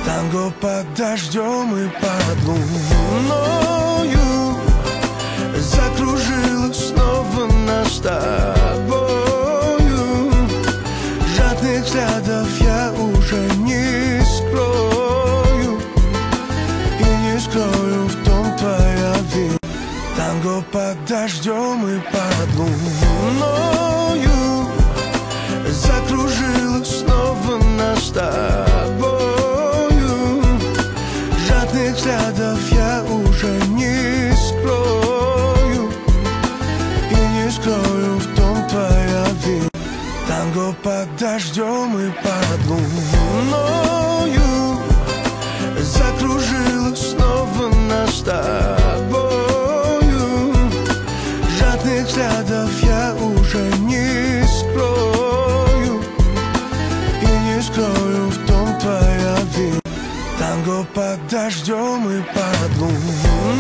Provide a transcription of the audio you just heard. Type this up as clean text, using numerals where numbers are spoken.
Танго под дождем и под луною закружилась снова нас с тобою. Жадных взглядов я уже не скрою, и не скрою, в том твоя вина. Танго под дождем и под луною закружилась снова нас с тобою. Жадных взглядов я уже не скрою, и не скрою, в том твоя вина. Танго под дождем и под луною закружилась снова нас с тобою. Жадных взглядов я уже не скрою, и не скрою, в том твоя вина. Танго под дождем и под луной